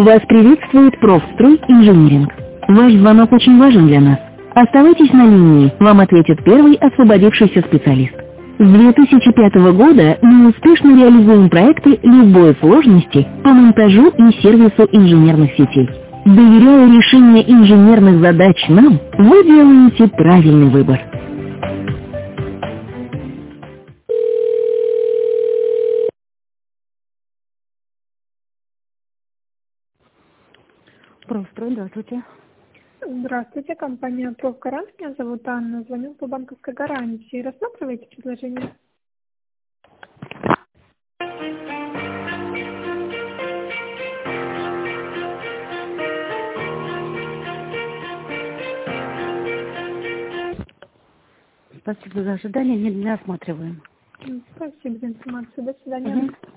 Вас приветствует Профстрой Инжиниринг. Ваш звонок очень важен для нас. Оставайтесь на линии, вам ответит первый освободившийся специалист. С 2005 года мы успешно реализуем проекты любой сложности по монтажу и сервису инженерных сетей. Доверяя решение инженерных задач нам, вы делаете правильный выбор. Профстрой, здравствуйте. Здравствуйте, компания «Профгарант». Меня зовут Анна. Звоню по банковской гарантии. Рассматриваете предложение? Спасибо за ожидание, не осматриваем. Спасибо за информацию. До свидания. Мгм.